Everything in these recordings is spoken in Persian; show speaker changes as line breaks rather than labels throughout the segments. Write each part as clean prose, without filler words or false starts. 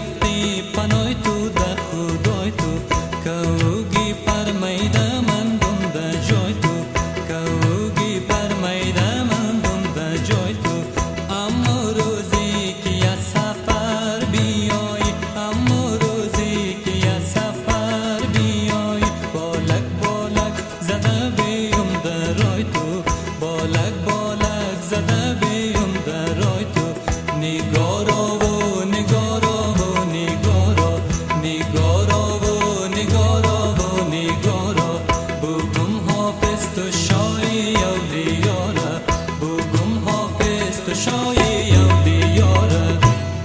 رفتی پناه تو در خدای تو کوگی پر میده من بنده جای تو کوگی پر میده من بنده جای تو اما روزی که یه سفر بیای اما روزی که یه سفر بیای بالک بالک زده بیم در رای تو بالک بالک زده بیم در رای تو نگارا و نگارا و نگارا نگارا و نگارا و نگارا بگم حافظ تو شای اولیاره بگم حافظ تو شای اولیاره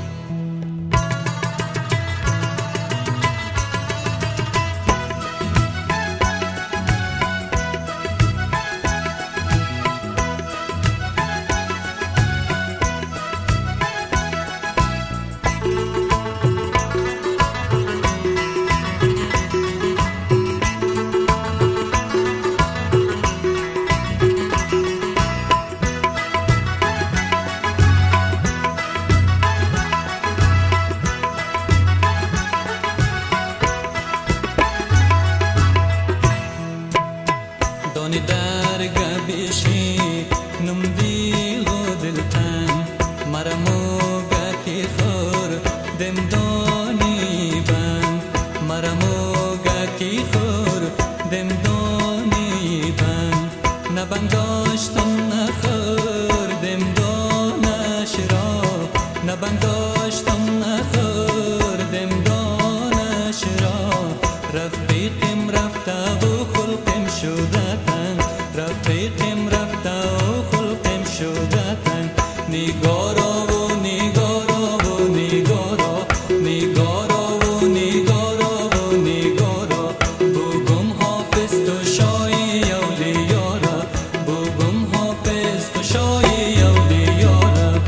دانی درگه بیشی نم دیل و دلتن مرموگه کی خور دم دانی بند مرموگه کی خور دم دانی بند نبنداشتم نخور دم دانش را نبنداشتم نخور دم دانش را رفیقم رفته و خلقم شدتن رفیقم رفته و خلقم شدتن نگارا و نگارا و نگارا نگارا و نگارا و نگارا بگم حافظ تو شای اولیاره بگم حافظ تو شای اولیاره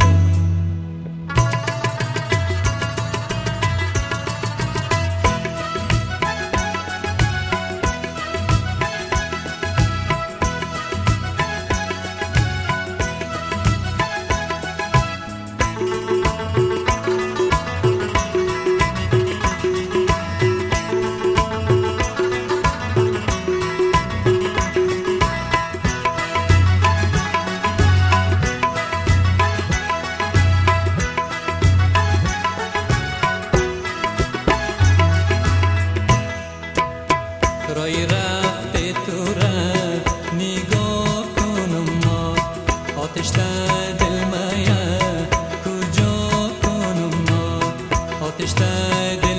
رای رفته تو را نگاه کنم ما آتش در دل مایه کجا کنم ما آتش در دل